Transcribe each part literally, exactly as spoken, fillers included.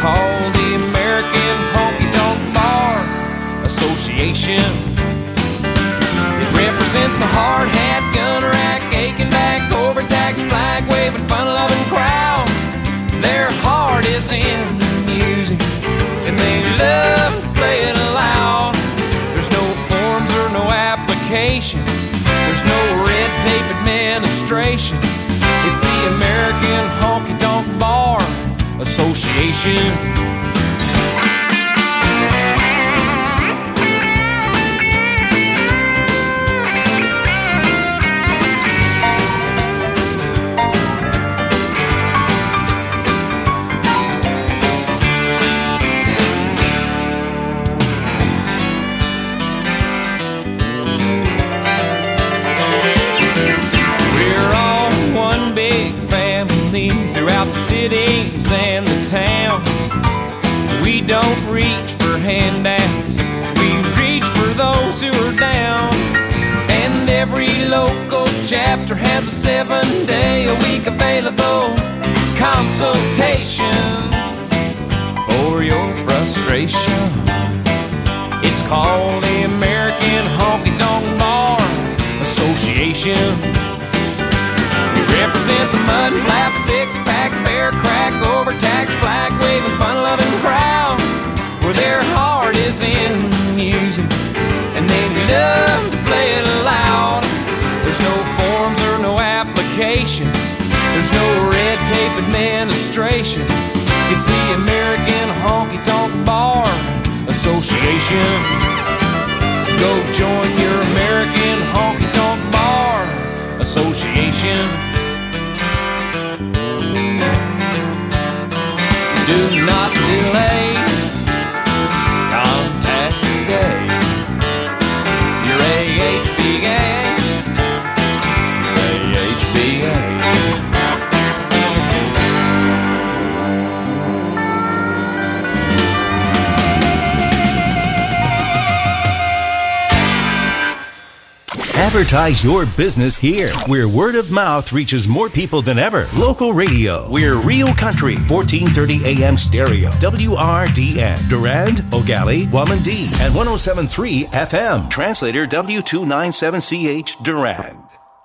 called the American Honky Tonk Bar Association. It represents the hard hat, gunner rack, aching back, overtaxed, flag waving, fun loving crowd. Their heart is in the music, and they love to play it loud. There's no forms or no applications. There's no red tape administrations. It's the American Honky Tonk Bar Association. Cities and the towns, we don't reach for handouts, we reach for those who are down. And every local chapter has a seven day a week available consultation for your frustration. It's called the American Honky Tonk Bar Association. Represent the mud flap, six-pack, bear crack, overtaxed, flag-waving, fun-loving crowd, where their heart is in music, and they love to play it loud. There's no forms or no applications. There's no red tape administrations. It's the American Honky Tonk Bar Association. Go join your American Honky Tonk Bar Association. Do not delay, contact today your A H B A, A H B A. Advertise your business here, where word of mouth reaches more people than ever. Local radio. We're Real Country, fourteen thirty A M stereo, W R D N, Durand, Ogali, Wamandee, and one oh seven point three F M. Translator W two ninety-seven C H, Durand.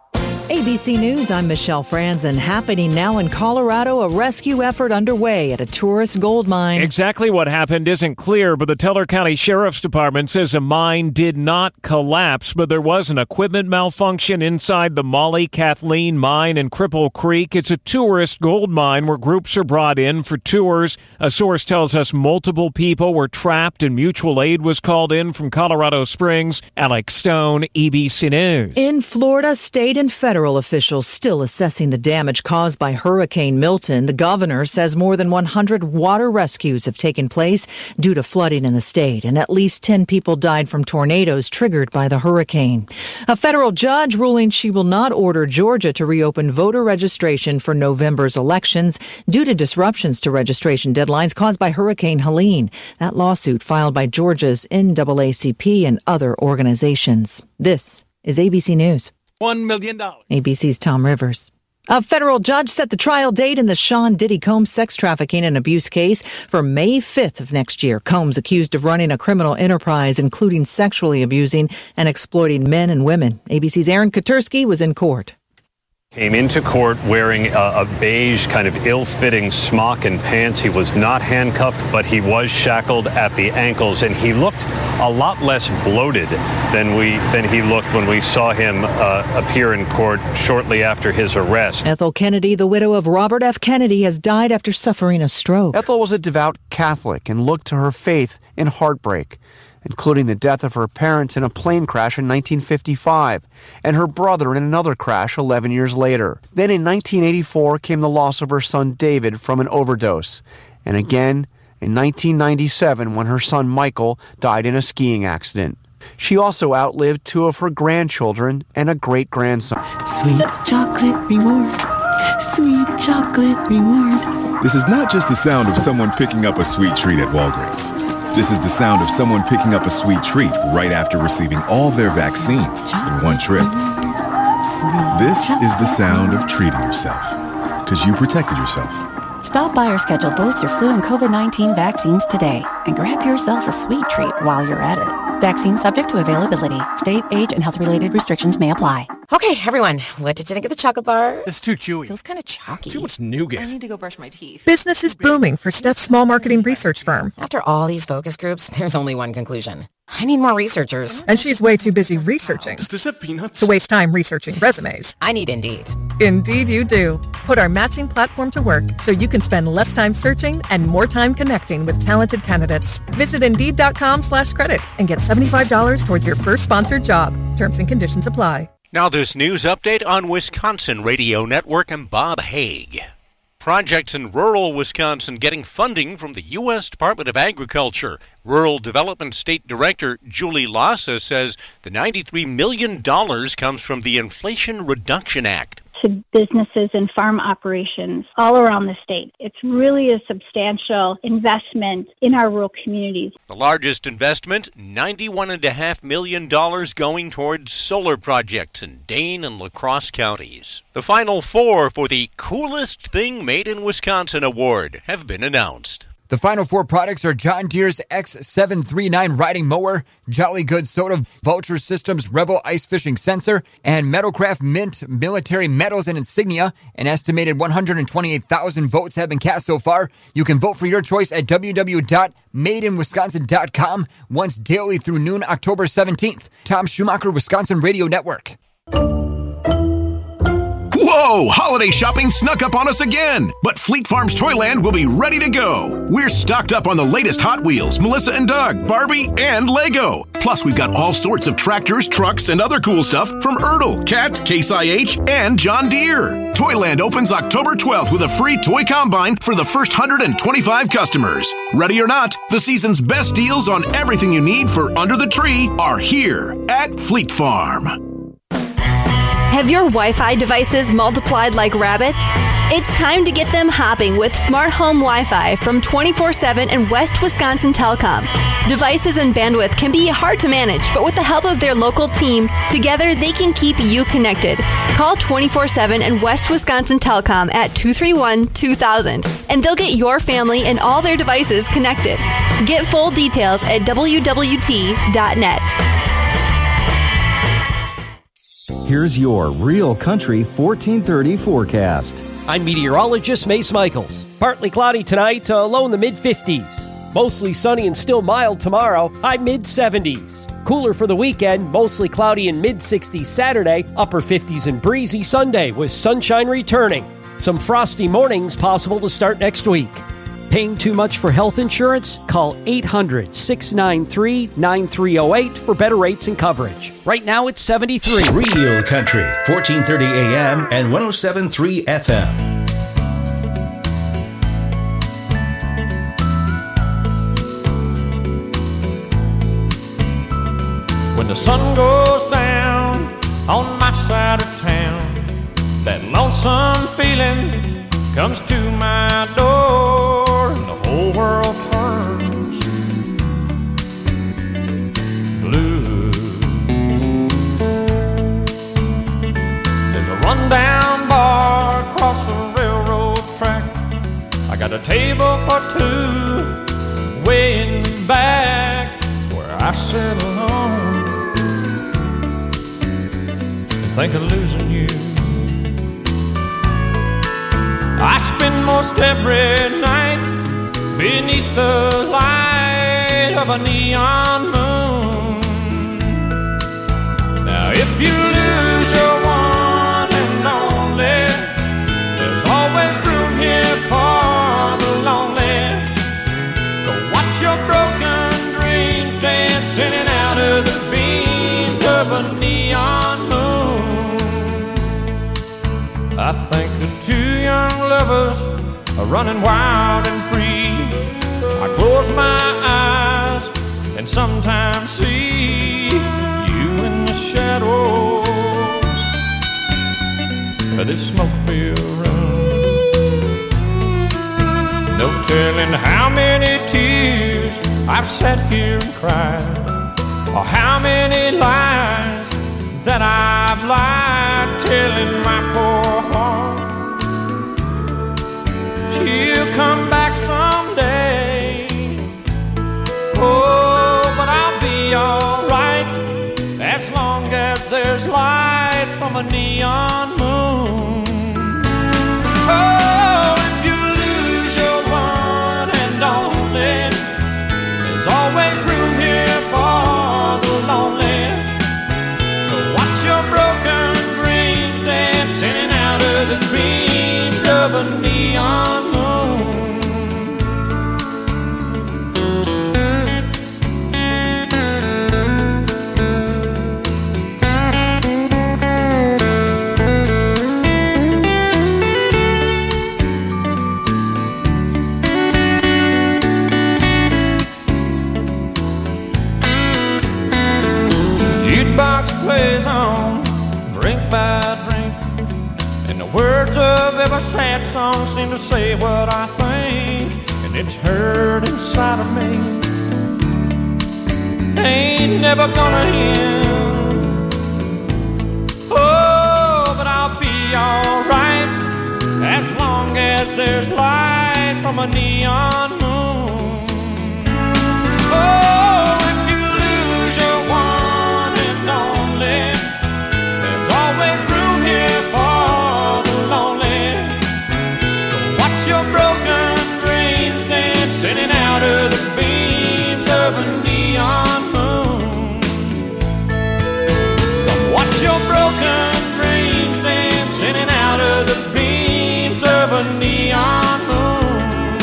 A B C News, I'm Michelle Franzen. Happening now in Colorado, a rescue effort underway at a tourist gold mine. Exactly what happened isn't clear, but the Teller County Sheriff's Department says a mine did not collapse, but there was an equipment malfunction inside the Molly Kathleen mine in Cripple Creek. It's a tourist gold mine where groups are brought in for tours. A source tells us multiple people were trapped and mutual aid was called in from Colorado Springs. Alex Stone, A B C News. In Florida, state and federal officials still assessing the damage caused by Hurricane Milton. The governor says more than one hundred water rescues have taken place due to flooding in the state, and at least ten people died from tornadoes triggered by the hurricane. A federal judge ruling she will not order Georgia to reopen voter registration for November's elections due to disruptions to registration deadlines caused by Hurricane Helene. That lawsuit filed by Georgia's N double A C P and other organizations. This is A B C News. One million dollars. A B C's Tom Rivers. A federal judge set the trial date in the Sean Diddy Combs sex trafficking and abuse case for May fifth of next year. Combs accused of running a criminal enterprise, including sexually abusing and exploiting men and women. A B C's Aaron Katursky was in court. Came into court wearing a, a beige, kind of ill-fitting smock and pants. He was not handcuffed, but he was shackled at the ankles, and he looked a lot less bloated than we than he looked when we saw him uh, appear in court shortly after his arrest. Ethel Kennedy, the widow of Robert F. Kennedy, has died after suffering a stroke. Ethel was a devout Catholic and looked to her faith in heartbreak, including the death of her parents in a plane crash in nineteen fifty-five, and her brother in another crash eleven years later. Then in nineteen eighty-four came the loss of her son David from an overdose, and again in nineteen ninety-seven when her son Michael died in a skiing accident. She also outlived two of her grandchildren and a great-grandson. Sweet chocolate reward, sweet chocolate reward. This is not just the sound of someone picking up a sweet treat at Walgreens. This is the sound of someone picking up a sweet treat right after receiving all their vaccines in one trip. This is the sound of treating yourself, because you protected yourself. Stop by or schedule both your flu and covid nineteen vaccines today and grab yourself a sweet treat while you're at it. Vaccine subject to availability. State, age, and health-related restrictions may apply. Okay, everyone, what did you think of the chocolate bar? It's too chewy. Feels kind of chalky. Too much nougat. I need to go brush my teeth. Business is booming for Steph's small marketing research firm. After all these focus groups, there's only one conclusion. I need more researchers. And she's way too busy researching. Does this have peanuts? To waste time researching resumes. I need Indeed. Indeed you do. Put our matching platform to work so you can spend less time searching and more time connecting with talented candidates. Visit Indeed.com slash credit and get seventy-five dollars towards your first sponsored job. Terms and conditions apply. Now this news update on Wisconsin Radio Network and Bob Haig. Projects in rural Wisconsin getting funding from the U S Department of Agriculture. Rural Development State Director Julie Lassa says the ninety-three million dollars comes from the Inflation Reduction Act. To businesses and farm operations all around the state. It's really a substantial investment in our rural communities. The largest investment, ninety-one point five million dollars going towards solar projects in Dane and La Crosse counties. The final four for the Coolest Thing Made in Wisconsin award have been announced. The final four products are John Deere's X seven thirty-nine riding mower, Jolly Good Soda Vulture Systems Revel Ice Fishing Sensor, and Metalcraft Mint Military Medals and Insignia. An estimated one hundred twenty-eight thousand votes have been cast so far. You can vote for your choice at w w w dot made in wisconsin dot com once daily through noon October seventeenth. Tom Schumacher, Wisconsin Radio Network. Whoa! Holiday shopping snuck up on us again! But Fleet Farm's Toyland will be ready to go. We're stocked up on the latest Hot Wheels, Melissa and Doug, Barbie, and Lego. Plus, we've got all sorts of tractors, trucks, and other cool stuff from Ertl, Cat, Case I H, and John Deere. Toyland opens October twelfth with a free toy combine for the first one hundred twenty-five customers. Ready or not, the season's best deals on everything you need for under the tree are here at Fleet Farm. Have your Wi-Fi devices multiplied like rabbits? It's time to get them hopping with Smart Home Wi-Fi from twenty-four seven and West Wisconsin Telecom. Devices and bandwidth can be hard to manage, but with the help of their local team, together they can keep you connected. Call twenty-four seven and West Wisconsin Telecom at two three one, two thousand, and they'll get your family and all their devices connected. Get full details at w w t dot net. Here's your Real Country fourteen thirty forecast. I'm meteorologist Mace Michaels. Partly cloudy tonight, uh, low in the mid-fifties. Mostly sunny and still mild tomorrow, high mid-seventies. Cooler for the weekend, mostly cloudy and mid-sixties Saturday, upper fifties and breezy Sunday with sunshine returning. Some frosty mornings possible to start next week. Paying too much for health insurance? Call eight hundred, six nine three, nine three zero eight for better rates and coverage. Right now it's seventy-three. Real Country, fourteen thirty A M and one oh seven point three F M. When the sun goes down on my side of town, that lonesome feeling comes to my door. The whole world turns blue. There's a rundown bar across the railroad track. I got a table for two way in the back where I sit alone and think of losing you. I spend most every night beneath the light of a neon moon. Now if you lose your one and only, there's always room here for the lonely. Go watch your broken dreams dance in and out of the beams of a neon moon. I think of two young lovers are running wild and free. I close my eyes and sometimes see you in the shadows of this smoke-filled room. No telling how many tears I've sat here and cried, or how many lies that I've lied, telling my poor heart he'll come back someday. Oh, but I'll be alright as long as there's light from a neon moon. Oh, if you lose your one and only, there's always room here for the lonely to watch your broken dreams dancing out of the beams of a neon moon. Plays on, drink by drink, and the words of every sad song seem to say what I think, and it's hurt inside of me. Ain't never gonna end. Oh, but I'll be alright as long as there's light from a neon moon. Oh, if you lose your one, there's always room here for the lonely to watch your broken dreams dancing in out of the beams of a neon moon. Come watch your broken dreams dancing in out of the beams of a neon moon.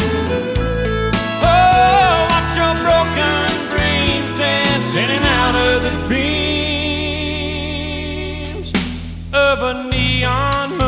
Oh, watch your broken dreams dancing in out of the beams of a neon moon.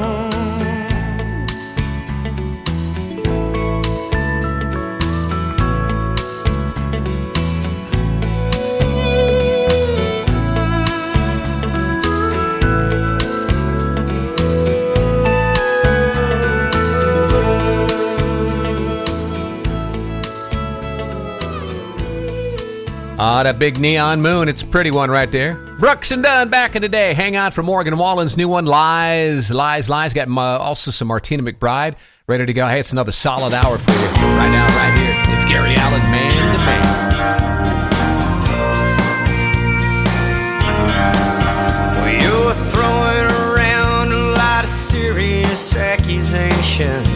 Ah, that big neon moon. It's a pretty one right there. Brooks and Dunn back in the day. Hang on for Morgan Wallen's new one, Lies, Lies, Lies. Got uh, also some Martina McBride ready to go. Hey, it's another solid hour for you right now, right here. It's Gary Allen, man to man. Well, you're throwing around a lot of serious accusations.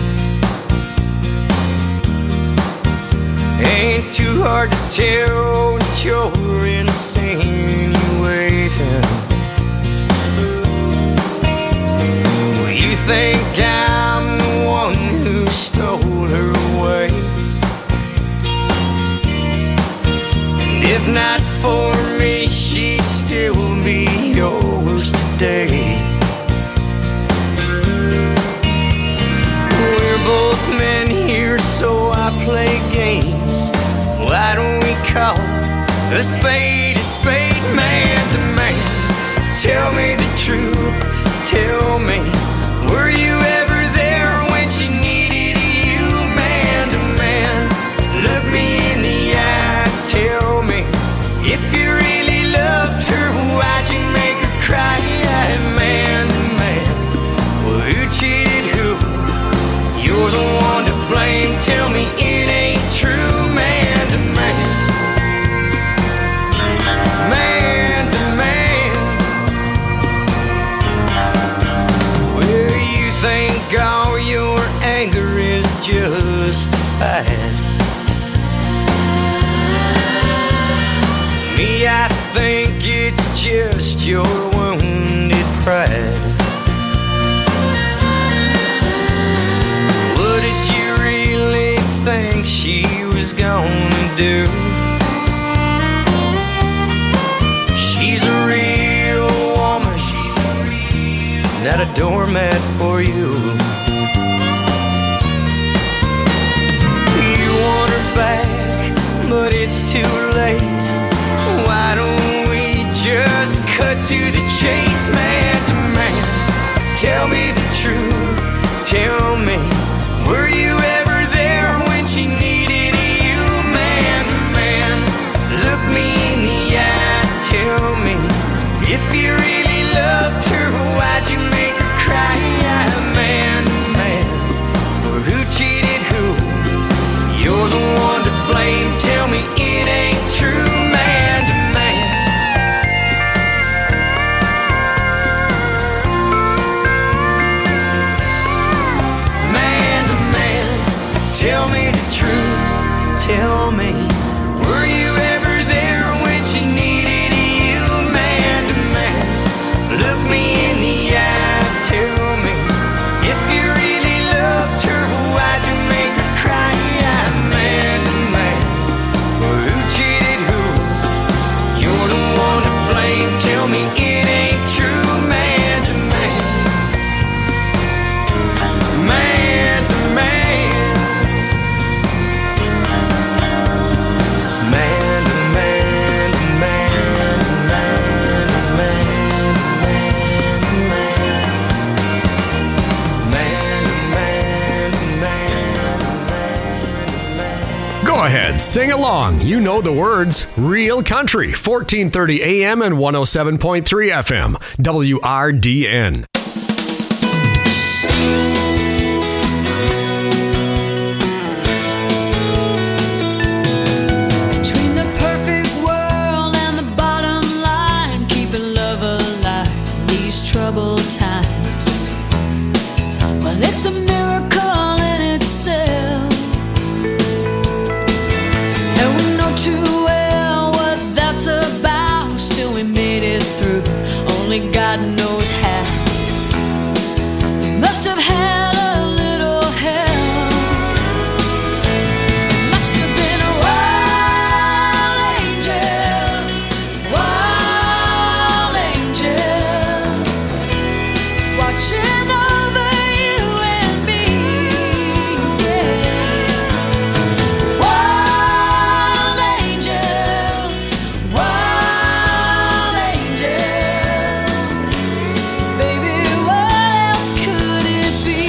Ain't too hard to tell that you're insinuating. Well, you think I'm the one who stole her away, and if not for me, she'd still be yours today. We're both men here, so I play games. Why don't we call a spade a spade, man to man? Tell me the truth, tell me, were you ever there when she needed you, man to man? Look me in the eye, tell me, if you really loved her, why'd you make her cry, man to man? Well, who cheated who? You're the one to blame, tell me it ain't true, man to man. Man to man. Well, you think all your anger is justified. Me, I think it's just your wounded pride. What did you really think she was gonna do? She's a real woman, she's a real, not a doormat for you. You want her back, but it's too late. Why don't we just cut to the chase, man to man? Tell me the truth, tell me, were you ever there when she needed you, man to man? Look me in the eye, tell me, if you really loved her, why'd you make her cry, man to man? Or who cheated? tell me the truth, tell me, were you ever there when she needed you, man to man? Look me in the eye, tell me, if you really loved her, why'd you make her cry? Man to man, well, who cheated who? You're the one to blame, tell me it ain't true, man to man. Man to man. Man to man to man to man to man to man to man to man to man. Go ahead, sing along. You know the words. Real Country, fourteen thirty A M and one oh seven point three F M, W R D N. Between the perfect world and the bottom line, keeping love alive in these troubled times. Well, it's a miracle in itself, and we know too well what that's about. Still, we made it through. Only God knows how. We must have had a little help. Must have been wild angels, wild angels, watching over you and me. Yeah. Wild angels, wild angels. Baby, what else could it be?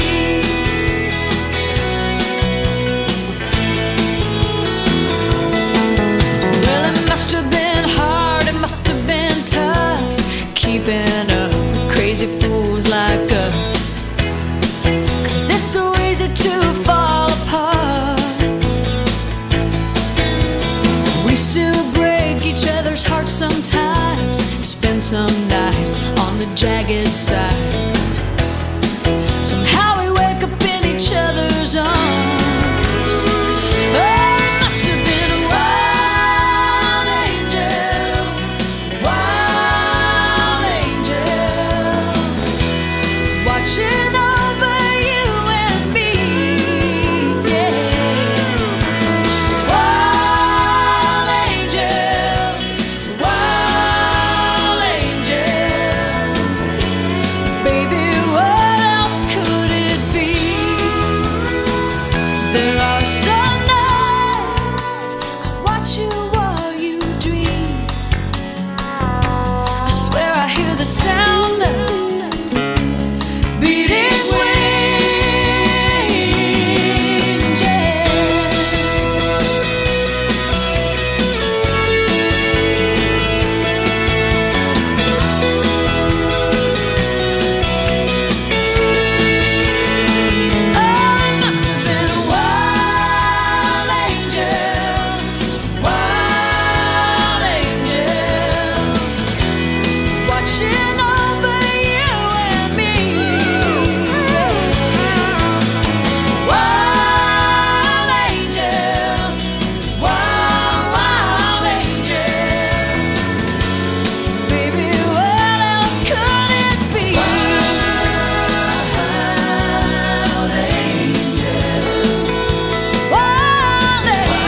Well, it must have been hard, it must have been tough, keeping up with crazy fools like us. 'Cause it's so easy to fall apart. We still break each other's hearts sometimes, spend some nights on the jagged side. Somehow we wake up in each other's arms. Oh, it must have been wild angels, wild angels, watching over you and me. Yeah. Wild angels, wild angels. Baby, what else could it be? There are some nights I watch you while you dream. I swear I hear the sound of beating wings. Yeah. Oh, it must have been wild angels, wild angels, watching over you and me. Wild angels, wild, wild angels. Baby, what else could it be? Wild angels, wild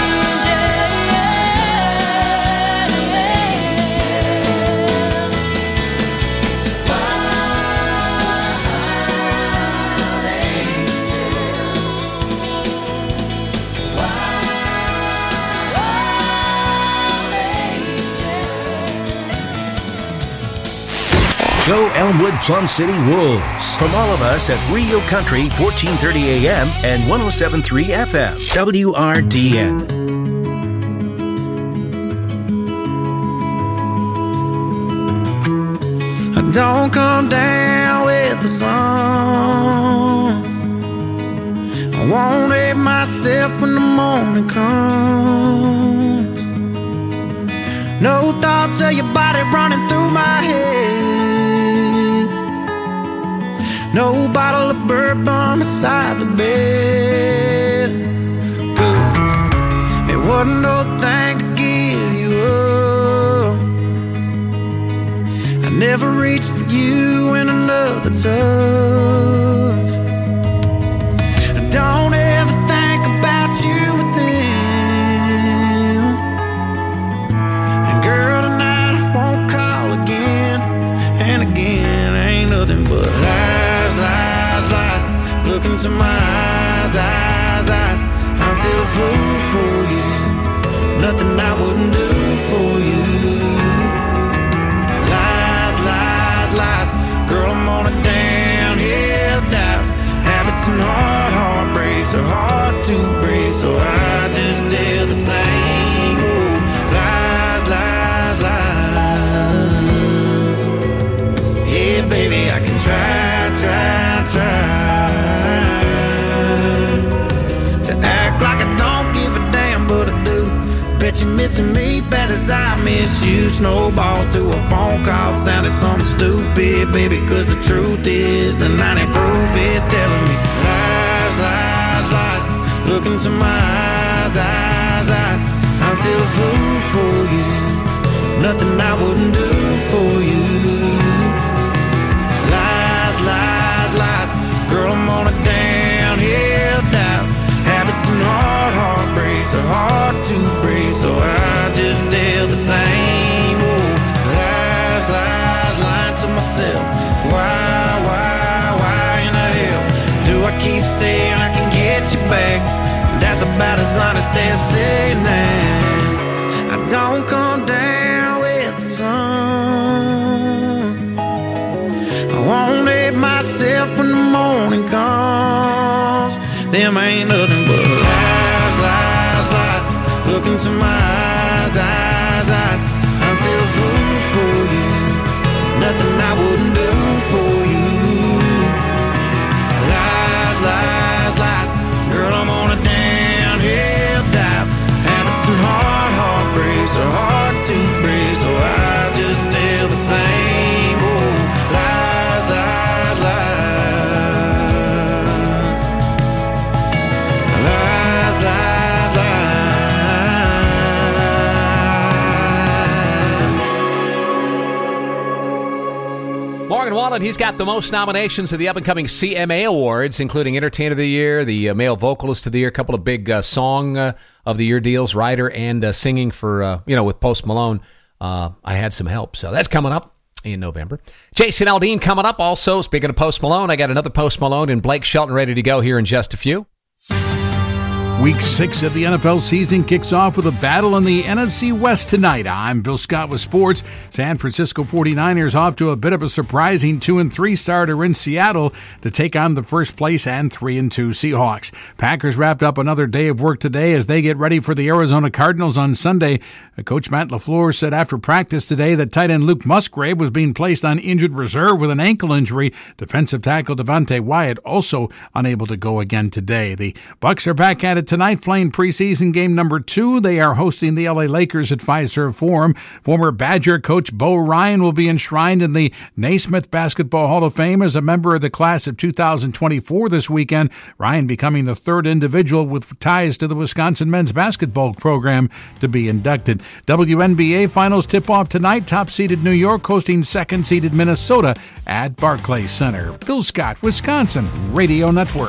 Go Elmwood Plum City Wolves. From all of us at Rio Country, fourteen thirty A M and one oh seven point three F M, W R D N. Don't come down with the sun. I won't hate myself when the morning comes. No thoughts of your body running through my head. No bottle of bourbon beside the bed. of the touch. Don't ever think about you with them. And girl, tonight I won't call again and again. Ain't nothing but lies, lies, lies. Look into my eyes, eyes, eyes. I'm still a fool for you. Nothing I wouldn't do for you. Lies, lies, lies. Girl, I'm on a downhill dive. Habits and hard heartbreaks are hard to break, so I just tell the same old lies, lies, lies. Yeah, baby, I can try, try, try to act like I don't give a damn, but I do. Bet you're missing me bad as I miss you. Snowballs to a phone call sounded something stupid, baby, cause the truth is the ninety proof is telling me lies, lies, lies. Look into my eyes, eyes, eyes. I'm still a fool for you. Nothing I wouldn't do for you. Lies, lies, lies. Girl, I'm on a downhill dive. Habits and hard heartbreaks are hard to break, so I just tell the same old lies, lies, lying to myself. Why, why, why in the hell do I keep saying I can get you back? That's about as honest as saying that I don't come down with the sun. I won't hate myself when the morning comes. Them ain't nothing but lies, lies, lies. Look into my eyes, eyes, eyes. I'm still a fool for you. Nothing I wouldn't do for you. Lies, lies, lies. Girl, I'm on a downhill dive. Habits and hard heartbreaks are hard to break, so I just tell the same old lies, lies, lies. Lies, lies, lies. Morgan Wallen, he's got the most nominations of the up-and-coming C M A Awards, including Entertainer of the Year, the uh, Male Vocalist of the Year, a couple of big uh, Song uh, of the Year deals, writer and uh, singing for, uh, you know, with Post Malone. Uh, I Had Some Help. So that's coming up in November. Jason Aldean coming up also. Speaking of Post Malone, I got another Post Malone and Blake Shelton ready to go here in just a few. Week six of the N F L season kicks off with a battle in the N F C West tonight. I'm Bill Scott with sports. San Francisco forty-niners off to a bit of a surprising two and three starter in Seattle to take on the first place and three and two Seahawks. Packers wrapped up another day of work today as they get ready for the Arizona Cardinals on Sunday. Coach Matt LaFleur said after practice today that tight end Luke Musgrave was being placed on injured reserve with an ankle injury. Defensive tackle Devontae Wyatt also unable to go again today. The Bucs are back at it tonight, playing preseason game number two. They are hosting the L A Lakers at Fiserv Forum. Former Badger coach Bo Ryan will be enshrined in the Naismith Basketball Hall of Fame as a member of the class of two thousand twenty-four this weekend. Ryan becoming the third individual with ties to the Wisconsin men's basketball program to be inducted. W N B A Finals tip-off tonight. Top-seeded New York hosting second-seeded Minnesota at Barclays Center. Bill Scott, Wisconsin Radio Network.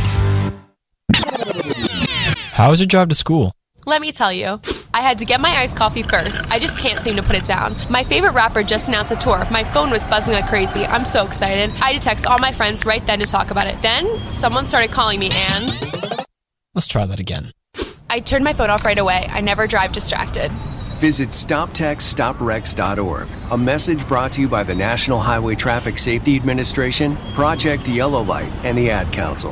How was your drive to school? Let me tell you. I had to get my iced coffee first. I just can't seem to put it down. My favorite rapper just announced a tour. My phone was buzzing like crazy. I'm so excited. I had to text all my friends right then to talk about it. Then, someone started calling me and... Let's try that again. I turned my phone off right away. I never drive distracted. Visit stop text stop wrecks dot org. A message brought to you by the National Highway Traffic Safety Administration, Project Yellow Light, and the Ad Council.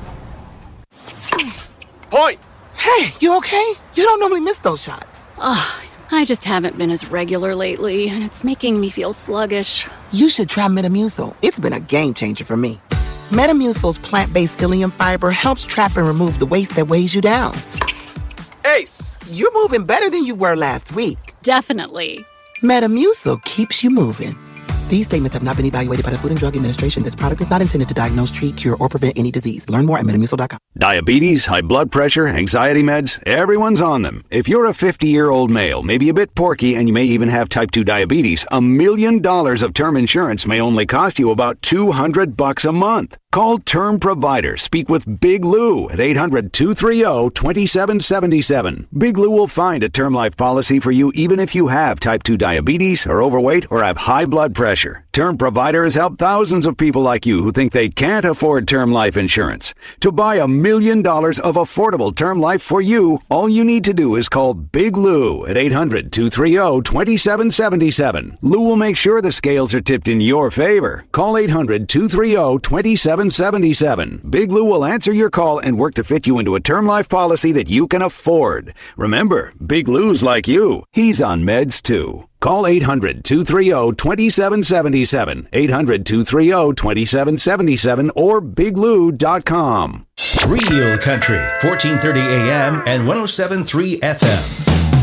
Point! Hey, you okay? You don't normally miss those shots. Ugh, I just haven't been as regular lately, and it's making me feel sluggish. You should try Metamucil. It's been a game changer for me. Metamucil's plant-based psyllium fiber helps trap and remove the waste that weighs you down. Ace, you're moving better than you were last week. Definitely. Metamucil keeps you moving. These statements have not been evaluated by the Food and Drug Administration. This product is not intended to diagnose, treat, cure, or prevent any disease. Learn more at Metamucil dot com. Diabetes, high blood pressure, anxiety meds, everyone's on them. If you're a fifty-year-old male, maybe a bit porky, and you may even have type two diabetes, a million dollars of term insurance may only cost you about two hundred bucks a month. Call Term Provider. Speak with Big Lou at eight hundred, two three zero, two seven seven seven. Big Lou will find a term life policy for you even if you have type two diabetes, are overweight, or have high blood pressure. Term Provider has helped thousands of people like you who think they can't afford term life insurance. To buy a million dollars of affordable term life for you, all you need to do is call Big Lou at eight hundred, two three zero, two seven seven seven. Lou will make sure the scales are tipped in your favor. Call eight hundred, two three zero, two seven seven seven. Big Lou will answer your call and work to fit you into a term life policy that you can afford. Remember, Big Lou's like you. He's on meds too. Call eight hundred, two three zero, two seven seven seven, eight hundred, two three zero, two seven seven seven, or big lou dot com. Real Country, fourteen thirty A M and one oh seven point three F M.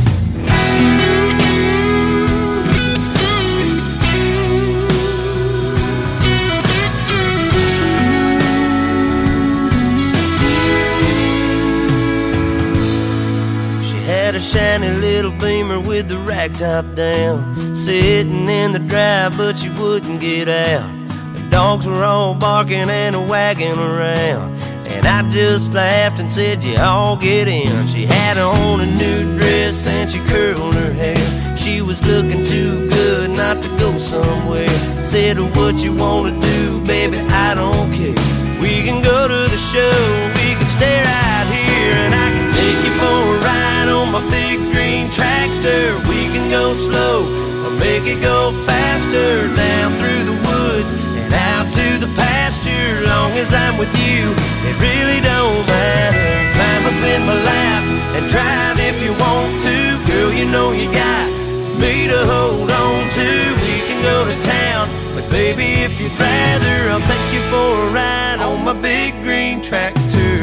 A shiny little Beamer with the rag top down, sitting in the drive but she wouldn't get out. The dogs were all barking and wagging around, and I just laughed and said, you all get in. She had on a new dress and she curled her hair. She was looking too good not to go somewhere. Said, what you wanna do, baby, I don't care. We can go to the show, we can stay right here, and I can take you for a ride on my big green tractor. We can go slow or make it go faster, down through the woods and out to the pasture. Long as I'm with you, it really don't matter. Climb up in my lap and drive if you want to. Girl, you know you got me to hold on to. We can go to town, but baby, if you'd rather, I'll take you for a ride on my big green tractor.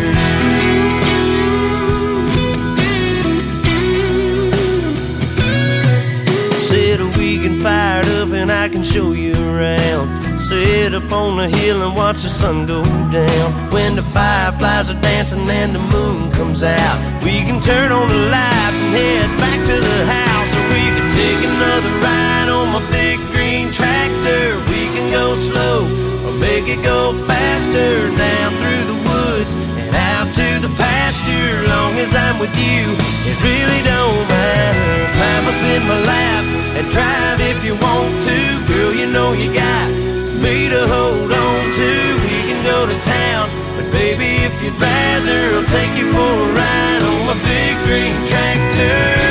Sit a weekend fired up and I can show you around. Sit up on the hill and watch the sun go down. When the fireflies are dancing and the moon comes out, we can turn on the lights and head back to the house. Or we can take another ride on my big green tractor. We can go slow or make it go faster, down through the woods and out to the pasture. Long as I'm with you, it really don't matter. Climb up in my lap and drive if you want to. Girl, you know you got me to hold on to. We can go to town, but baby, if you'd rather, I'll take you for a ride on my big green tractor.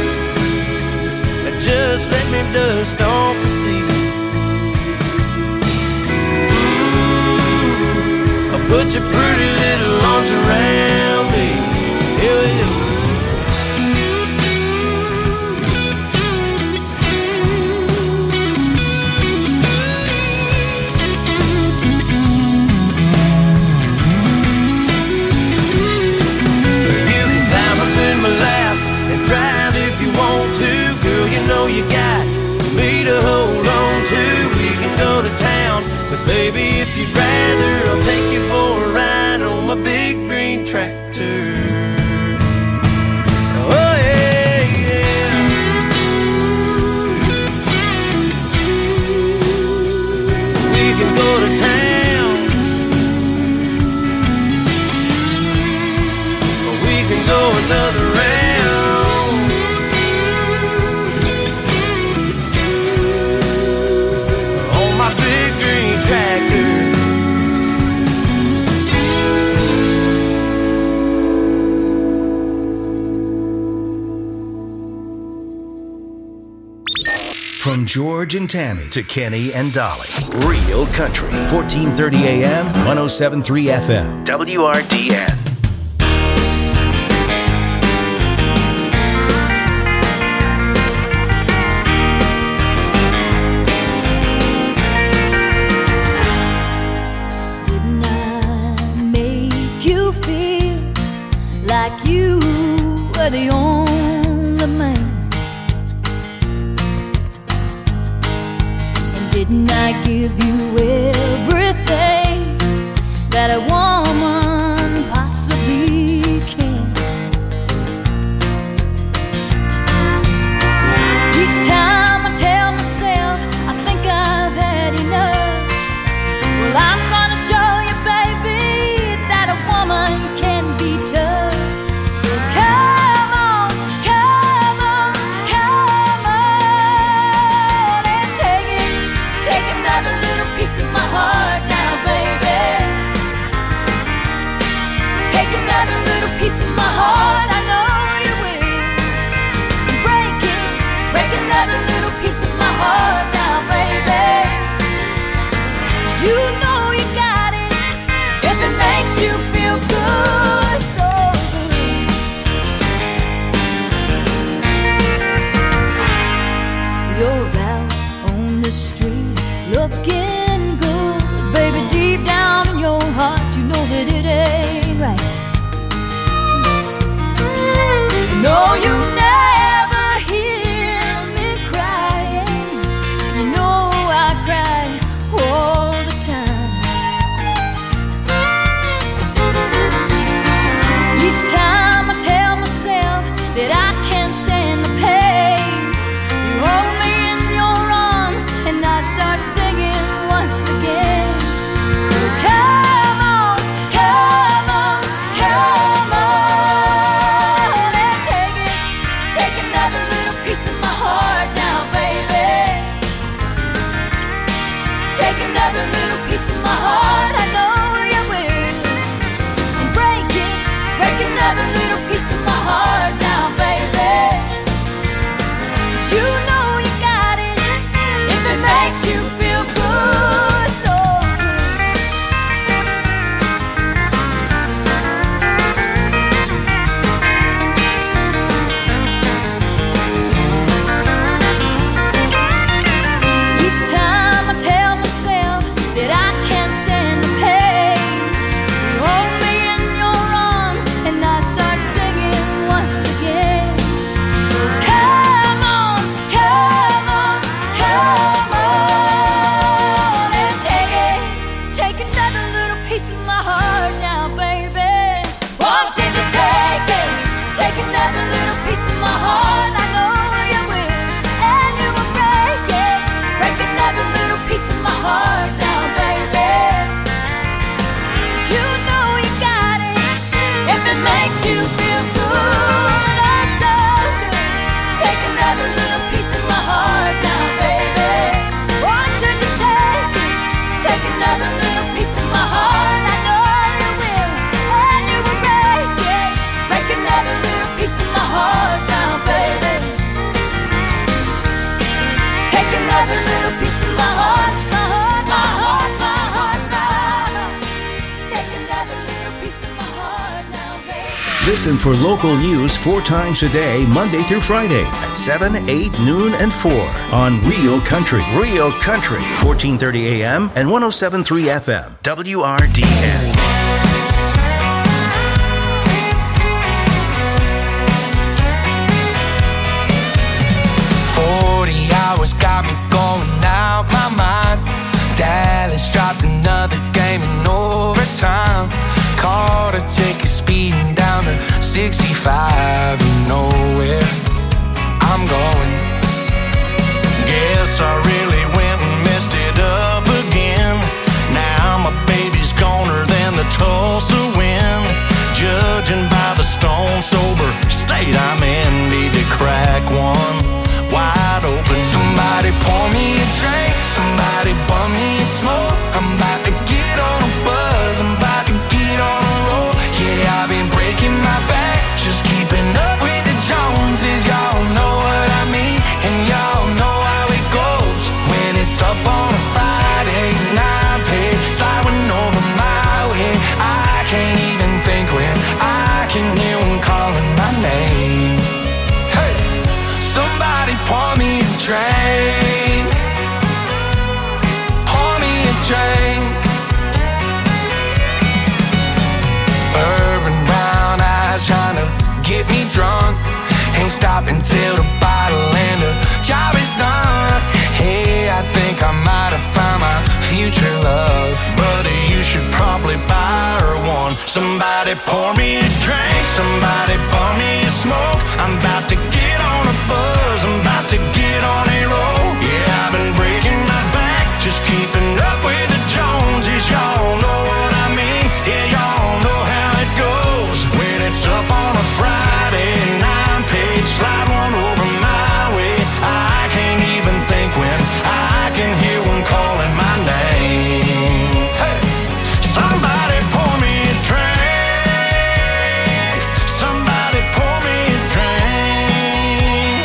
Just let me dust off the seat. Ooh, I'll put your pretty little arms around me. Hell yeah. You got me to hold on to. We can go to town, but baby, if you'd rather, I'll take you for a ride on my big green tractor. Oh yeah, yeah. We can go to town, or we can go another round. From George and Tammy to Kenny and Dolly. Real Country. fourteen thirty A M, one oh seven point three F M. W R D N. Didn't I make you feel like you were the only man? Didn't I give you everything that a woman possibly can? Each time I tell myself I think I've had enough, well, I'm gonna show you, baby, that a woman can be tough. So come on, come on, come on and take it, take another little piece of my heart now, baby. Take another little piece of my heart, I know you will. Break it, break another little piece of my heart now, baby. 'Cause you know you got it if it makes you feel good, so good. You're out on the street looking good, baby. Deep down in your heart, you know that it ain't right. No, you never hear me crying. You know I cry all the time. Each time I tell myself that I can't stand the pain, you hold me in your arms and I start singing once again. So come on, come on, come on and take it, take another little piece of my heart now, baby. Take another little piece of my heart, I know you will. And break it, break another little piece of my heart now, baby. 'Cause you know you got it if it makes you feel good, so each time I tell myself that I can't stand the pain, you hold me in your arms and I start singing once again. So come on, come on, come on and take it, take another little piece of my heart now, baby. Won't you just take it, take another little piece of my heart, I know you will. And you will break it, break another little piece of my heart now, baby. 'Cause you know you got it if it makes you feel good, oh so good. Take another little piece of my heart now, baby. Won't you just take it, take another little piece of my heart, I know you will. And you will break it, break another little piece of my heart now, baby. Take another little piece of my heart, my heart, my heart, my heart, my heart. Take another little piece of my heart now, baby. Listen for local news four times a day, Monday through Friday at seven, eight, noon, and four on Real Country. Real Country, fourteen thirty A M and one oh seven point three F M, W R D N. forty hours got me going out my mind. Dallas dropped another game in overtime. Caught a ticket speeding down to sixty-five. You know where I'm going. Guess I really went and messed it up again. Now my baby's goner than the Tulsa wind. Judging by the stone sober state I'm in, need to crack one wide open. Somebody pour me a drink, somebody bum me a smoke. I'm about to get on a buzz, I'm about to get on a roll. Yeah, I've been breaking my back, just keeping up with the Joneses. Y'all know what I mean, and y'all know how it goes. When it's up on a Friday night, pay sliding over my way. I can't even think when I can hear them calling my name. Hey, somebody pour me a drink, pour me a drink. Urban brown eyes trying to get me drunk. Ain't stopping till the bottle and the job is done. Hey, I I think I might have found my future love. Buddy, you should probably buy her one. Somebody pour me a drink, somebody pour me a smoke. I'm about to get on a buzz, I'm about to get on a roll. Yeah, I've been breaking my back, just keeping up with the Joneses. Y'all know what I mean, yeah, y'all know how it goes. When it's up on a Friday and I'm paid, slide one over my way. I can't even think when I can hear one calling my name. Hey, somebody pour me a drink, somebody pour me a drink.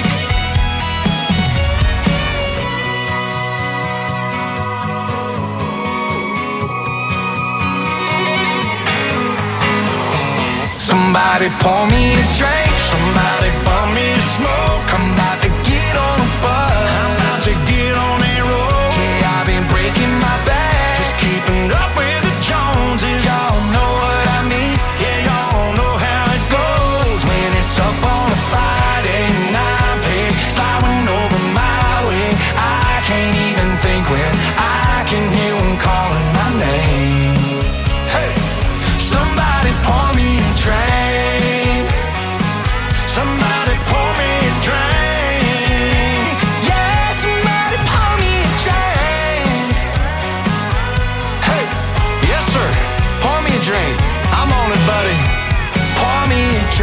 Somebody pour me a drink, somebody pour me a smoke. I'm about to get on a bus, I'm about to get on a roll. Yeah, I've been breaking my back, just keeping up with the Joneses. Y'all know what I mean, yeah, y'all know how it goes. When it's up on a Friday night, paid, sliding over my way. I can't even think when I can hear one calling my name. Hey, somebody pour me a drink, somebody pour me a drink. Yeah, somebody pour me a drink. Hey, yes sir, pour me a drink. I'm on it, buddy. Pour me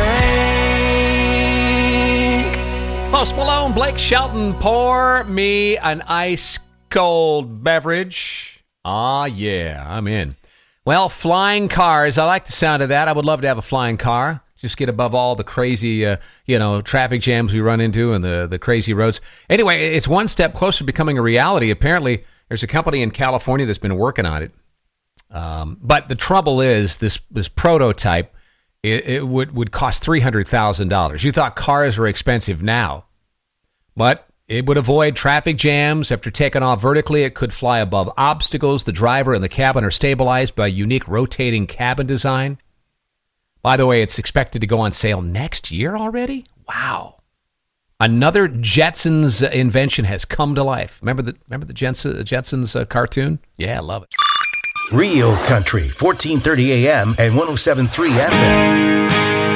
a drink. Post Malone, Blake Shelton, pour me an ice cold beverage. Ah, yeah, I'm in. Well, flying cars. I like the sound of that. I would love to have a flying car. Just get above all the crazy, uh, you know, traffic jams we run into and the, the crazy roads. Anyway, it's one step closer to becoming a reality. Apparently, there's a company in California that's been working on it. Um, but the trouble is, this this prototype, it, it would, would cost three hundred thousand dollars. You thought cars were expensive now, but it would avoid traffic jams. After taking off vertically, it could fly above obstacles. The driver and the cabin are stabilized by a unique rotating cabin design. By the way, it's expected to go on sale next year already? Wow. Another Jetsons invention has come to life. Remember the remember the Jetsons uh, cartoon? Yeah, I love it. Real Country, fourteen thirty A M and one oh seven point three F M.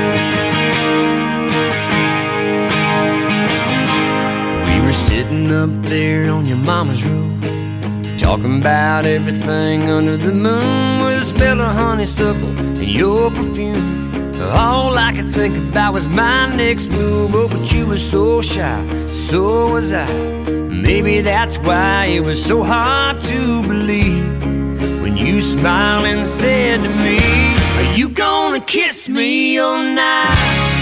We were sitting up there on your mama's roof, talking about everything under the moon, with the smell of honeysuckle and your perfume. All I could think about was my next move. Oh, but you were so shy, so was I. Maybe that's why it was so hard to believe when you smiled and said to me, are you gonna kiss me all night?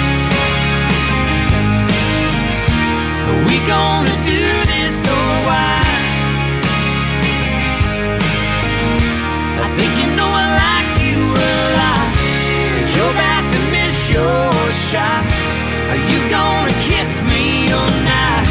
Are we gonna do this or why? I think you know I like you a lot, but you're about to miss your shot. Are you gonna kiss me all night?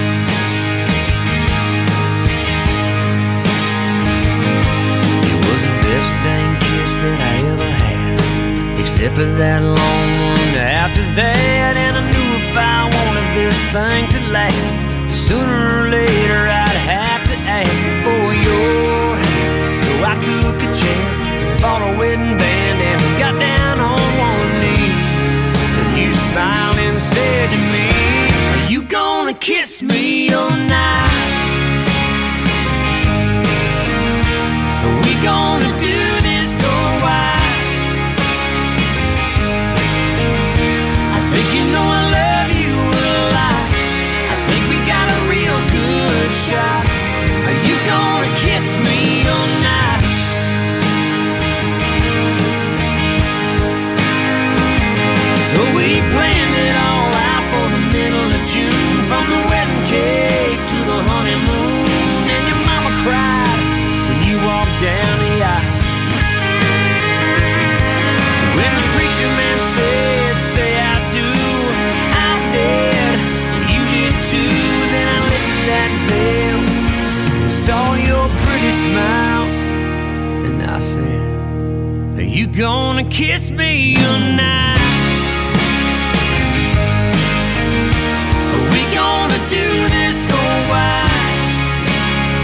It was the best dang kiss that I ever had, except for that long one after that. And I knew if I wanted this thing to last, sooner or later I'd have to ask for your hand. So I took a chance, bought a wedding band, and got down on one knee. And you smiled and said to me, are you gonna kiss me all night? Are we gonna do this or why? I think you know I love you a lot. I think we got a real good shot. Are you gonna kiss me all night? So we planned it all out for the middle of June, from the wedding cake to the honeymoon. And your mama cried when you walked down the aisle. When the preacher man said, say I do, I did, you did too. Then I lifted that veil, saw your pretty smile, and I said, are you gonna kiss me all night? Are we gonna do this or why?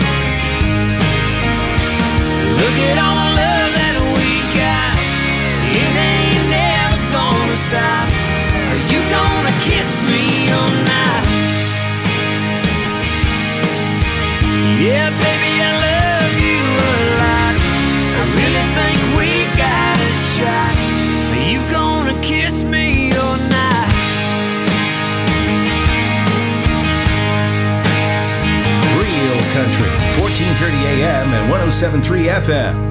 oh seven point three F M.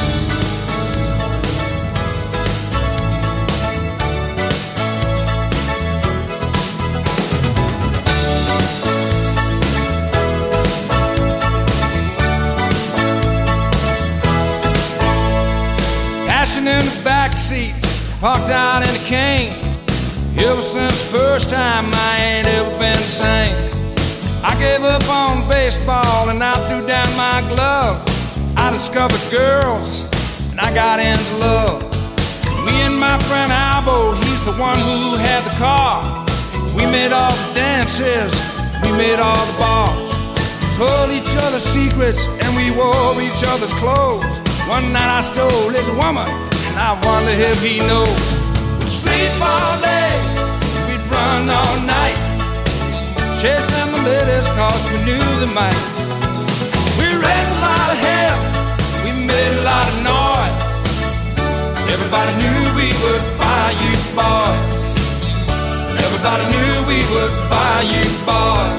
In the backseat, parked out in a cane. Ever since the first time, I ain't ever been sane. I gave up on baseball and I threw down my glove. I discovered girls and I got into love. Me and my friend Albo, he's the one who had the car. We made all the dances, we made all the bars. Told each other secrets and we wore each other's clothes. One night I stole his woman, and I wonder if he knows. We'd sleep all day, we'd run all night, chasing the ladies cause we knew they might. We raised a lot of hell, we made a lot of noise. Everybody knew we would buy you boys. Everybody knew we would buy you boys.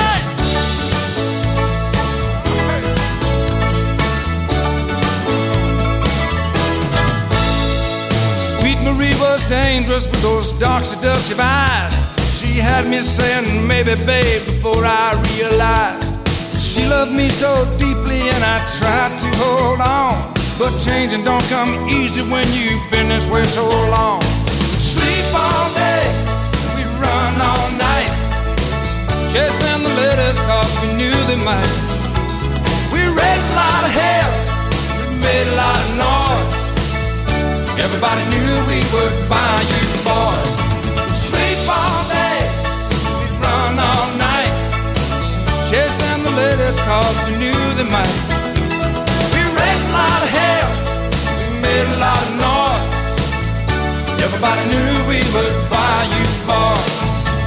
Marie was dangerous with those dark, seductive eyes. She had me saying, maybe, babe, before I realized. She loved me so deeply and I tried to hold on. But changing don't come easy when you've been this way so long. Sleep all day, we run all night, chasing the ladies cause we knew they might. We raised a lot of hell, we made a lot of noise. Everybody knew we would buy you boys. We'd sleep all day, we'd run all night, chasing the ladies cause we knew they might. We raised a lot of hell, we made a lot of noise. Everybody knew we would buy you boys.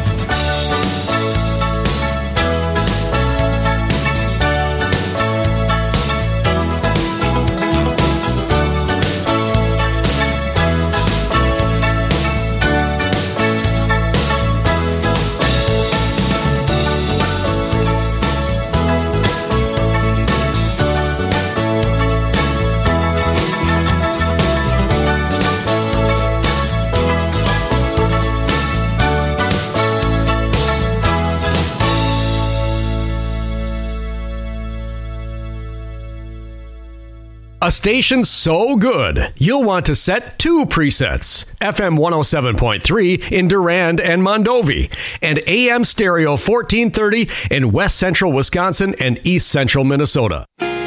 A station so good, you'll want to set two presets. F M one oh seven point three in Durand and Mondovi, and A M Stereo fourteen thirty in West Central Wisconsin and East Central Minnesota.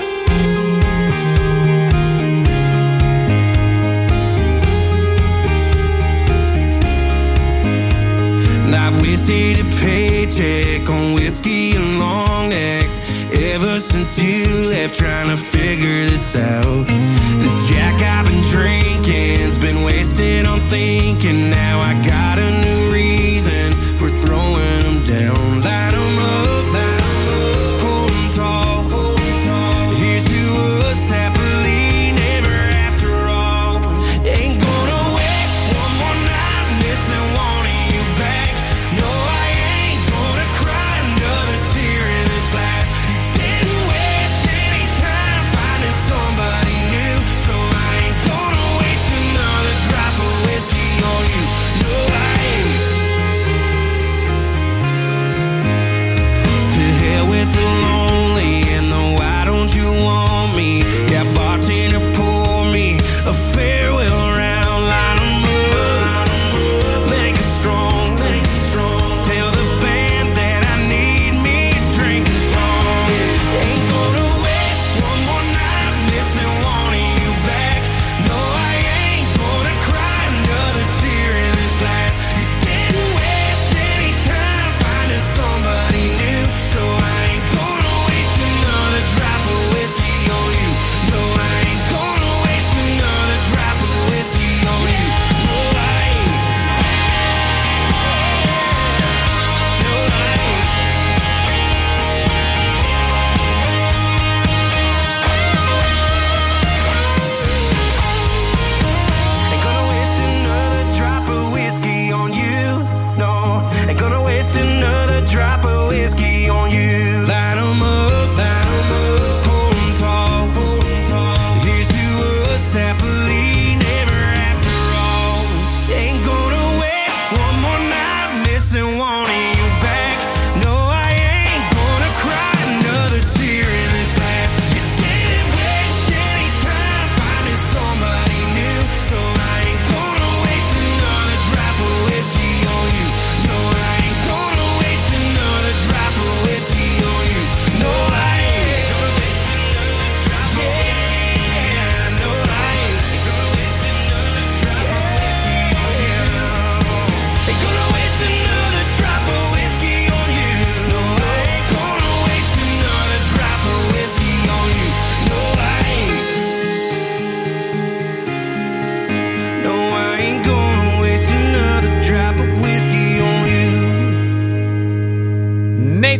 I've wasted a paycheck on whiskey and long necks ever since you left, trying to figure this out. This Jack I've been drinking's been wasted on thinking. Now I got a new reason for throwing them down. Light them up, light them up, hold them tall, hold them tall. Here's to us happily never after all. Ain't gonna waste one more night missing wanting you back. No, I ain't gonna cry another tear in this glass. You didn't waste any time finding somebody new, so I ain't gonna waste another drop of whiskey on you.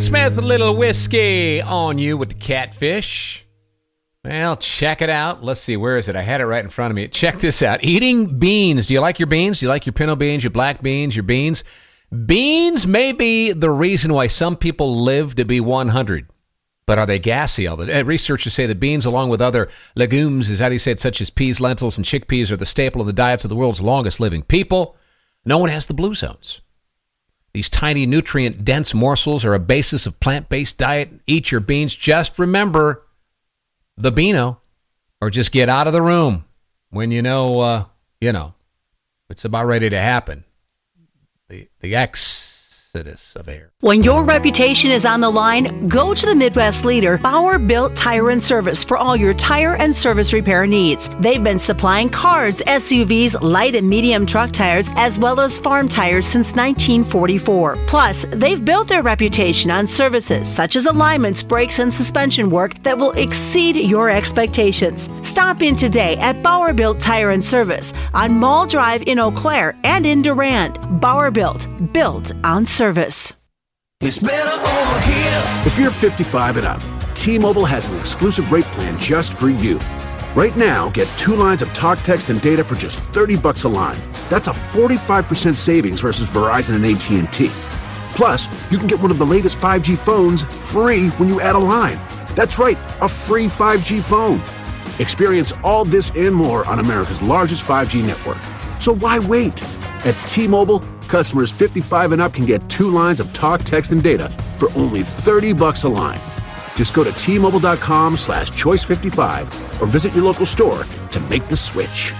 Wade Smith, a little whiskey on you with the catfish. Well, check it out. Let's see, where is it? I had it right in front of me. Check this out. Eating beans. Do you like your beans? Do you like your pinto beans, your black beans, your beans? Beans may be the reason why some people live to be one hundred. But are they gassy all the time? Researchers say that beans, along with other legumes, is how do you say it, such as peas, lentils, and chickpeas, are the staple of the diets of the world's longest living people. No one has the blue zones. These tiny nutrient-dense morsels are a basis of plant-based diet. Eat your beans. Just remember the Beano, or just get out of the room when you know, uh, you know, it's about ready to happen. The, the exodus of air. When your reputation is on the line, go to the Midwest leader, Bauer Built Tire and Service, for all your tire and service repair needs. They've been supplying cars, S U Vs, light and medium truck tires, as well as farm tires since nineteen forty-four. Plus, they've built their reputation on services such as alignments, brakes, and suspension work that will exceed your expectations. Stop in today at Bauer Built Tire and Service on Mall Drive in Eau Claire and in Durand. Bauer Built, built on service. It's better over here. If you're fifty-five and up, T-Mobile has an exclusive rate plan just for you. Right now, get two lines of talk, text, and data for just thirty bucks a line. That's a forty-five percent savings versus Verizon and A T and T. Plus, you can get one of the latest five G phones free when you add a line. That's right, a free five G phone. Experience all this and more on America's largest five G network. So why wait? At T-Mobile, customers fifty-five and up can get two lines of talk, text, and data for only thirty bucks a line. Just go to T-Mobile.com slash choice 55 or visit your local store to make the switch.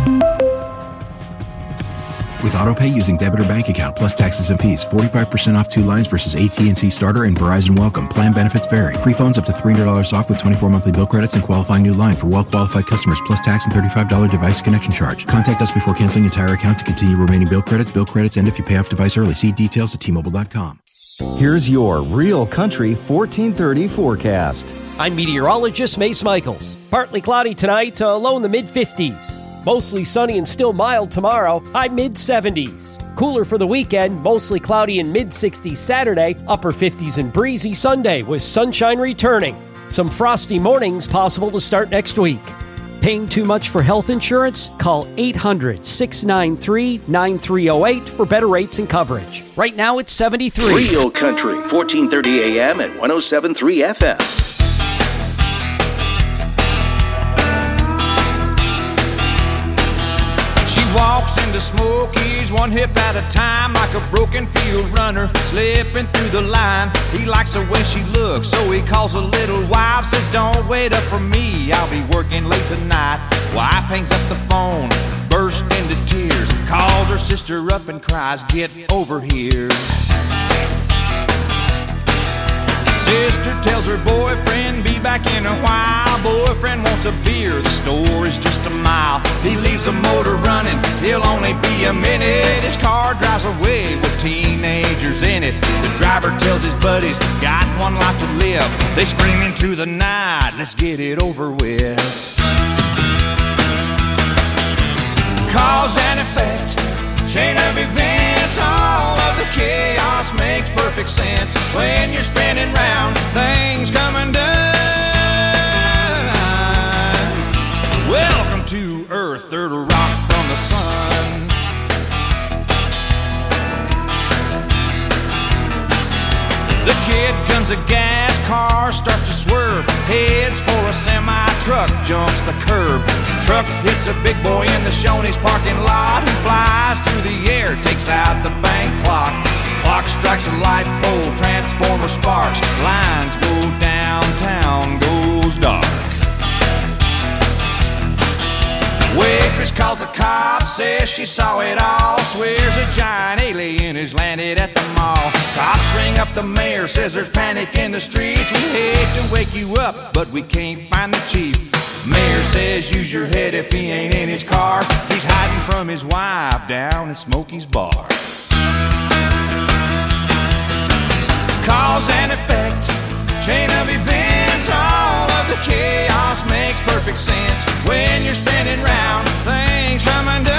With AutoPay using debit or bank account plus taxes and fees, forty-five percent off two lines versus A T and T Starter and Verizon Welcome. Plan benefits vary. Free phones up to three hundred dollars off with twenty-four monthly bill credits and qualifying new line for well-qualified customers plus tax and thirty-five dollars device connection charge. Contact us before canceling entire account to continue remaining bill credits. Bill credits end if you pay off device early. See details at T Mobile dot com. Here's your Real Country fourteen thirty forecast. I'm meteorologist Mace Michaels. Partly cloudy tonight, uh, low in the mid-fifties. Mostly sunny and still mild tomorrow, high mid-seventies. Cooler for the weekend, mostly cloudy and mid-sixties Saturday, upper fifties and breezy Sunday with sunshine returning. Some frosty mornings possible to start next week. Paying too much for health insurance? Call eight hundred, six nine three, nine three zero eight for better rates and coverage. Right now it's seventy-three. Real Country, fourteen thirty A M and one oh seven point three F M. Walks into Smokies one hip at a time, like a broken field runner slipping through the line. He likes the way she looks, so he calls a little wife, says don't wait up for me, I'll be working late tonight. Wife hangs up the phone, bursts into tears, calls her sister up and cries, get over here. Sister tells her boyfriend, be back in a while. Boyfriend wants a beer, the store is just a mile. He leaves the motor running, he'll only be a minute. His car drives away with teenagers in it. The driver tells his buddies, got one life to live. They scream into the night, let's get it over with. Cause and effect, chain of events, all of the chaos makes perfect sense. When you're spinning round, things come undone. Welcome to Earth, third rock from the sun. The kid guns a gas, car starts to swerve, heads for a semi-truck, jumps the curb. Truck hits a big boy in the Shoney's parking lot. He flies through the air, takes out the bank clock. Clock strikes a light pole, transformer sparks. Lines go downtown, goes dark. Waitress calls the cops, says she saw it all. Swears a giant alien has landed at the mall. Cops ring up the mayor, says there's panic in the streets. We hate to wake you up, but we can't find the chief. Mayor says use your head if he ain't in his car. He's hiding from his wife down at Smokey's bar. Cause and effect, chain of events, all of the chaos makes perfect sense. When you're spinning round, things come undone.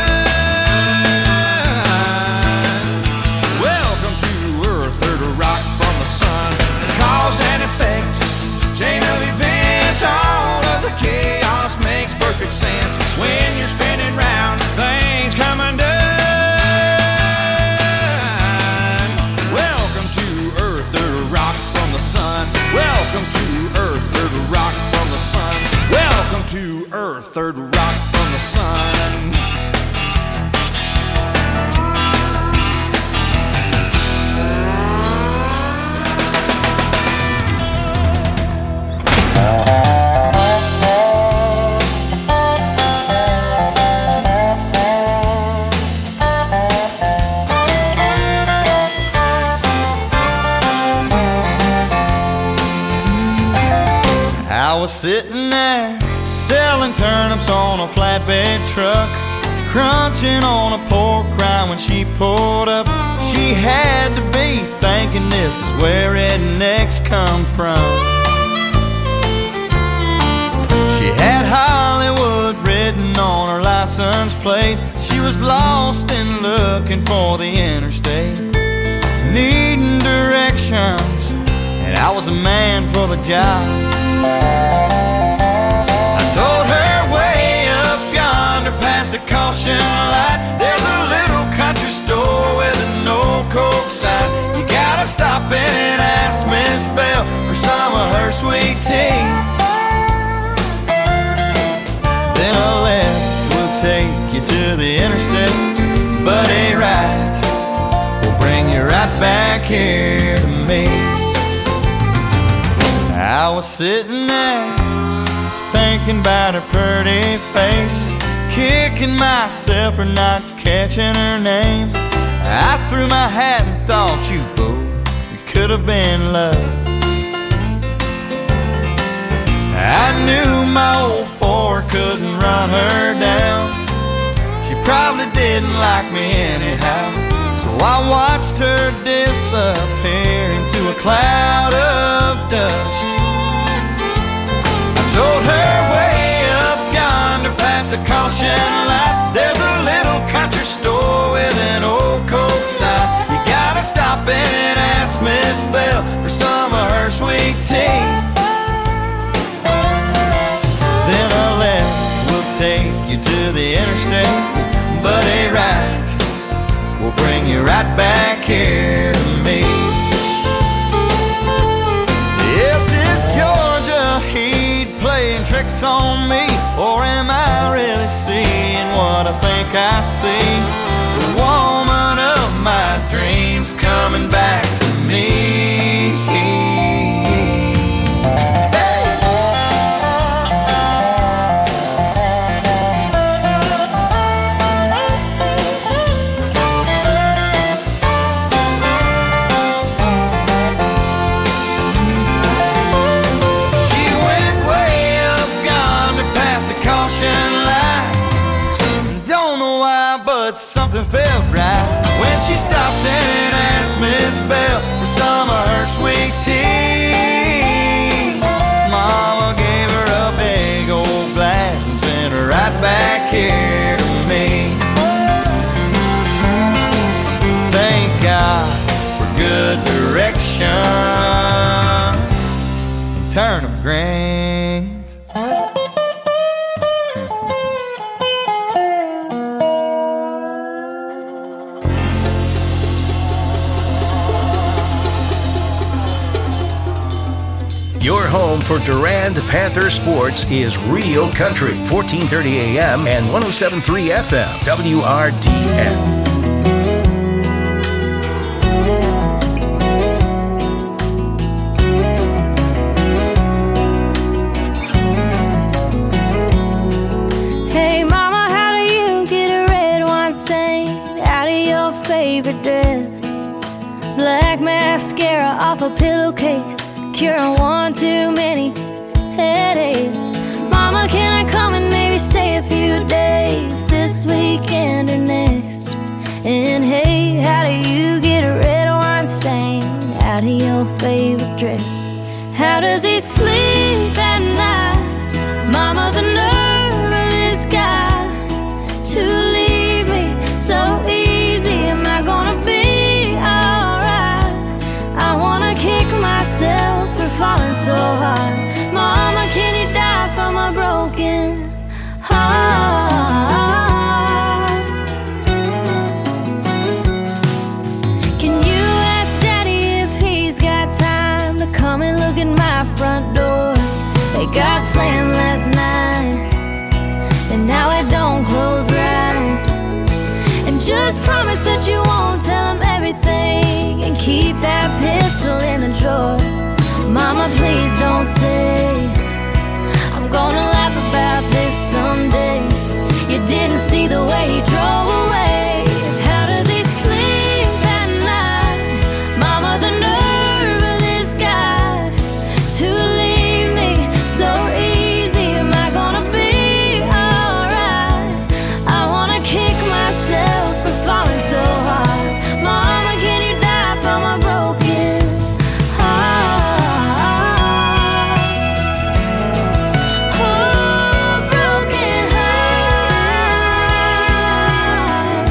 Welcome to Earth, third rock from the sun. third rock from the sun. I was sitting there selling turnips on a flatbed truck, crunching on a pork rind when she pulled up. She had to be thinking this is where rednecks come from. She had Hollywood written on her license plate. She was lost and looking for the interstate, needing directions, and I was a man for the job. I told her way up yonder past the caution light, there's a little country store with an old Coke sign. You gotta stop in and ask Miss Bell for some of her sweet tea. Then a left will take you to the interstate, but a right will bring you right back here to me. I was sitting there thinking about her pretty face, kicking myself for not catching her name. I threw my hat and thought, you fool, it could have been love. I knew my old Ford couldn't run her down. She probably didn't like me anyhow, so I watched her disappear into a cloud of dust. I told her way up yonder past the caution light, there's a little country store with an old Coke sign. You gotta stop in and ask Miss Bell for some of her sweet tea. Then a left will take you to the interstate, but a right will bring you right back here to me. Yes, it's Georgia heat playing tricks on me, or am I really seeing what I think I see? The woman of my dreams coming back to me. Something felt right when she stopped and asked Miss Bell for some of her sweet tea. Mama gave her a big old glass and sent her right back here to me. Thank God for good direction and turnip greens. Your home for Durand Panther sports is Real Country, fourteen thirty A M and one oh seven point three F M, W R D N. Hey mama, how do you get a red wine stain out of your favorite dress? Black mascara off a pillowcase, curing one too many headaches. Mama, can I come and maybe stay a few days this weekend or next? And hey, how do you get a red wine stain out of your favorite dress? How does he sleep at night? Mama, the nerve of this guy to leave me so easy. Am I gonna be alright? I wanna kick myself for falling so hard. Mama, can you die from a broken heart? Can you ask Daddy if he's got time to come and look at my front door? It got slammed last night. now it don't close right. And just promise that you won't tell him everything, and keep that pistol in the drawer. Mama, please don't say I'm gonna laugh about this someday. You didn't see the way he drove away. How does he sleep at night? Mama, the nerve of this guy to leave me so easy. Am I gonna be alright? I wanna kick myself for falling so hard. Mama, can you die from a broken heart? Oh, broken heart.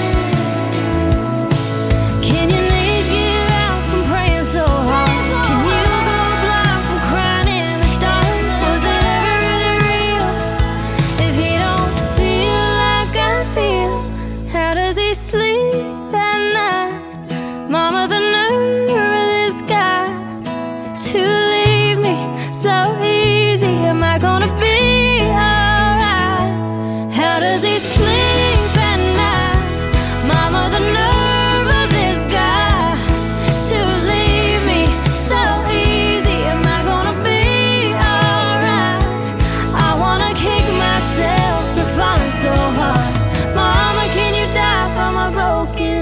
Can your knees give out from praying so hard? Can you go blind from crying in the dark? Was it ever really real if he don't feel like I feel? How does he sleep at night? Mama, the nerve of this guy to leave me so easy. Am I gonna be alright? How does he sleep at night? Mama, the nerve of this guy to leave me so easy. Am I gonna be alright? I wanna kick myself for falling so hard. Mama, can you die from a broken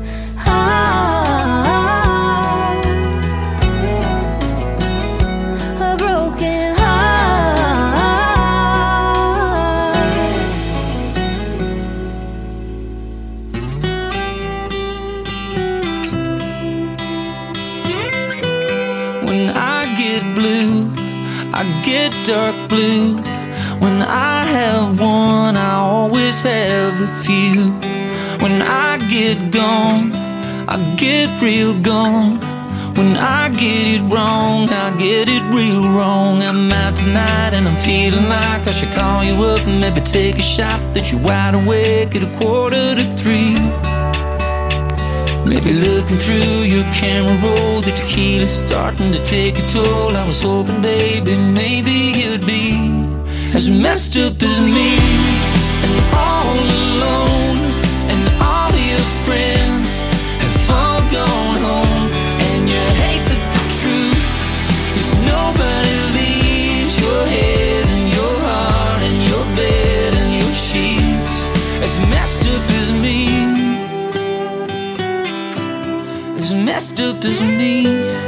heart? A broken heart. When I get blue, I get dark blue. When I have one, I always have a few. When I get gone, I get real gone. When I get it wrong, I get it real wrong. I'm out tonight and I'm feeling like I should call you up and maybe take a shot that you're wide awake at a quarter to three. Maybe looking through your camera roll, the tequila's starting to take a toll. I was hoping, baby, maybe you'd be as messed up as me, and all alone, and all your friends have all gone home. And you hate the, the truth is nobody leaves your head and your heart and your bed and your sheets as messed up as me, as messed up as me.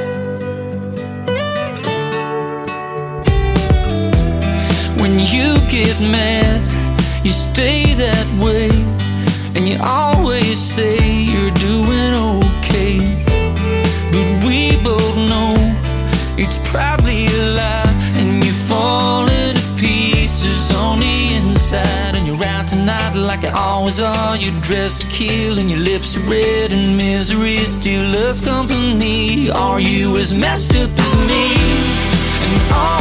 When you get mad, you stay that way, and you always say you're doing okay. But we both know it's probably a lie, and you're falling to pieces on the inside. And you're out tonight like you always are. You're dressed to kill, and your lips are red, and misery still loves company. Are you as messed up as me? And all